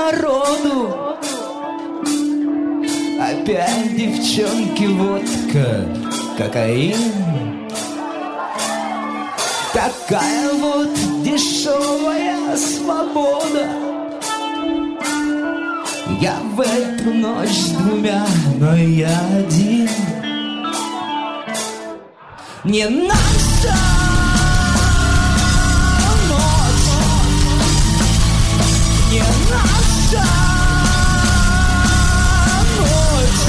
народу. Опять девчонки, водка, кокаин. Такая вот дешевая свобода. Я в эту ночь с двумя, но я один. Не наша ночь, не наша ночь.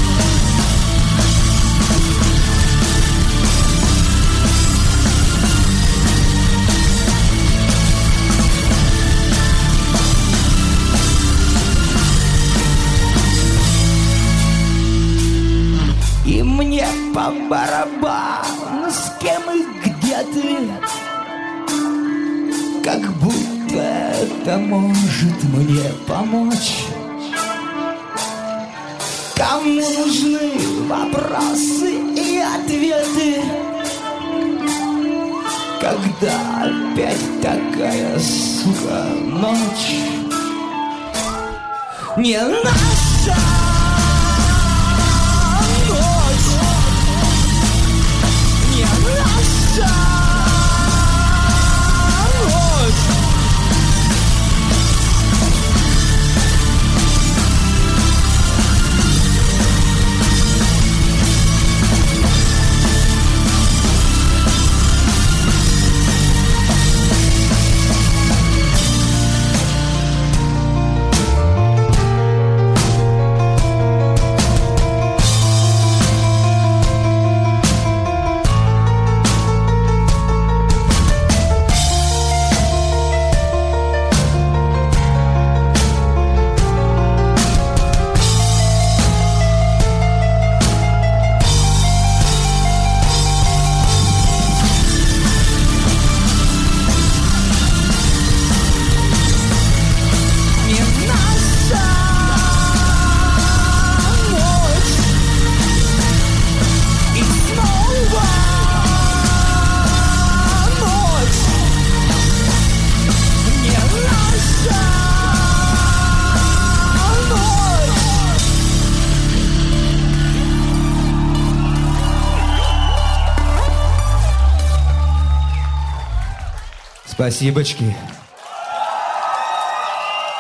И мне по барабану, с кем и где ты, как будто это может мне помочь. Кому нужны вопросы и ответы, когда опять такая, сука, ночь? Не наша ночь, не наша ночь. Спасибочки.